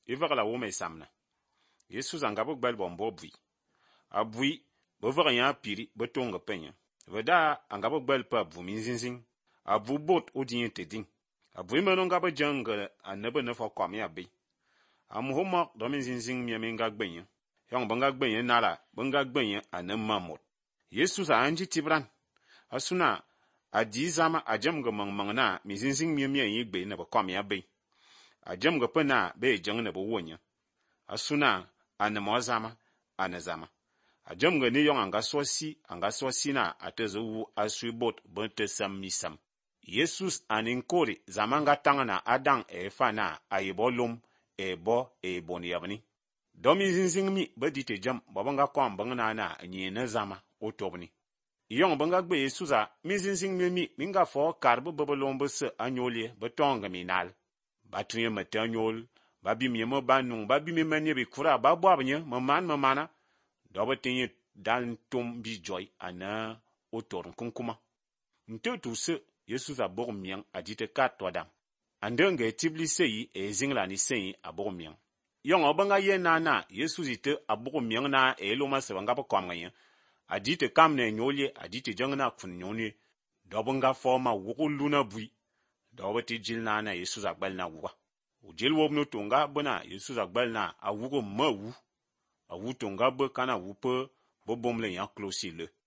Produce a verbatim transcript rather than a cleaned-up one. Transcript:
ivagla wo me samna. Yesu zanga bo gbel bombo bui. Abui, bo vaga ya piri, bo tonga penya. Veda anga bo gbel pa bu minzinzing. Abu bot odien te ding. Abu imeno nga bo jungle anebe ne fo kwam ya bi. Amu homak do minzinzing mi menga gbenya. Yang banga gbenya nala, banga gbenya anem mamot. Yesu za anji tibran. Asuna adi zama ajem ga mang mang na minzinzing mi mi yi gbe ne bo kwam ya bi. Ajem ga pena be jeng ne bo wonya. Asuna anemo zama anezama. Ajem ga ni yong anga sosi anga sosi na atezo wu asui bot bente sam misam. Jesus aninkori zamanga tangana adang e fana ayibolum e bo e boni yabni. Domi zinzing mi bedite jam babanga kwam bangana na nyi na zama otobni. Yong banga gbe Yesusa mi zinzing mi mi minga fo karbu bebelombe se anyolie betonga minal. Batuye metanyol babi mi mo banung babi mi manye bi kura babo abnye maman mamana dobe tinye dan tum bi joy ana otor kunkuma. Nte tu se Yesus a bog miang a dite kat wadam. Andenge tibli seyi e zingla ni seyi a bog miang. Yong obanga ye na na Yesus ite a bog miang na e loma se wanga bokwam ganyen. A dite kamne nyolye a dite jangna kun nyonye. Dobanga forma wuku luna bui. Dobe ti jil na na Yesus a gbel na wuwa. Ujil wob no tonga bona Yesus a gbel na a wuko ma wu. A wu tonga be kana wupe bo bomle yan klosi le.